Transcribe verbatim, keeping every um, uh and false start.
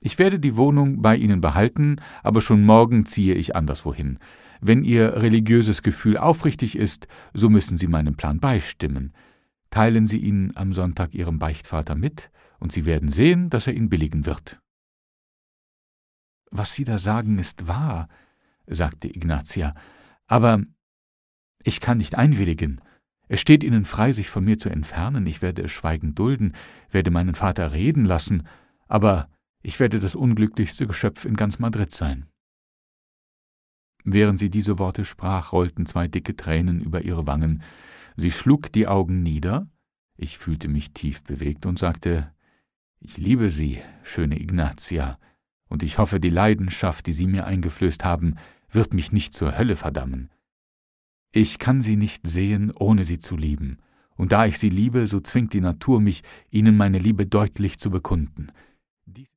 Ich werde die Wohnung bei Ihnen behalten, aber schon morgen ziehe ich anderswohin. Wenn Ihr religiöses Gefühl aufrichtig ist, so müssen Sie meinem Plan beistimmen. Teilen Sie ihn am Sonntag Ihrem Beichtvater mit, und Sie werden sehen, dass er ihn billigen wird.« »Was Sie da sagen, ist wahr«, sagte Ignatia, »aber ich kann nicht einwilligen. Es steht Ihnen frei, sich von mir zu entfernen. Ich werde es schweigend dulden, werde meinen Vater reden lassen, aber ich werde das unglücklichste Geschöpf in ganz Madrid sein.« Während sie diese Worte sprach, rollten zwei dicke Tränen über ihre Wangen. Sie schlug die Augen nieder, ich fühlte mich tief bewegt und sagte: »Ich liebe Sie, schöne Ignatia, und ich hoffe, die Leidenschaft, die Sie mir eingeflößt haben, wird mich nicht zur Hölle verdammen. Ich kann Sie nicht sehen, ohne Sie zu lieben, und da ich Sie liebe, so zwingt die Natur mich, Ihnen meine Liebe deutlich zu bekunden.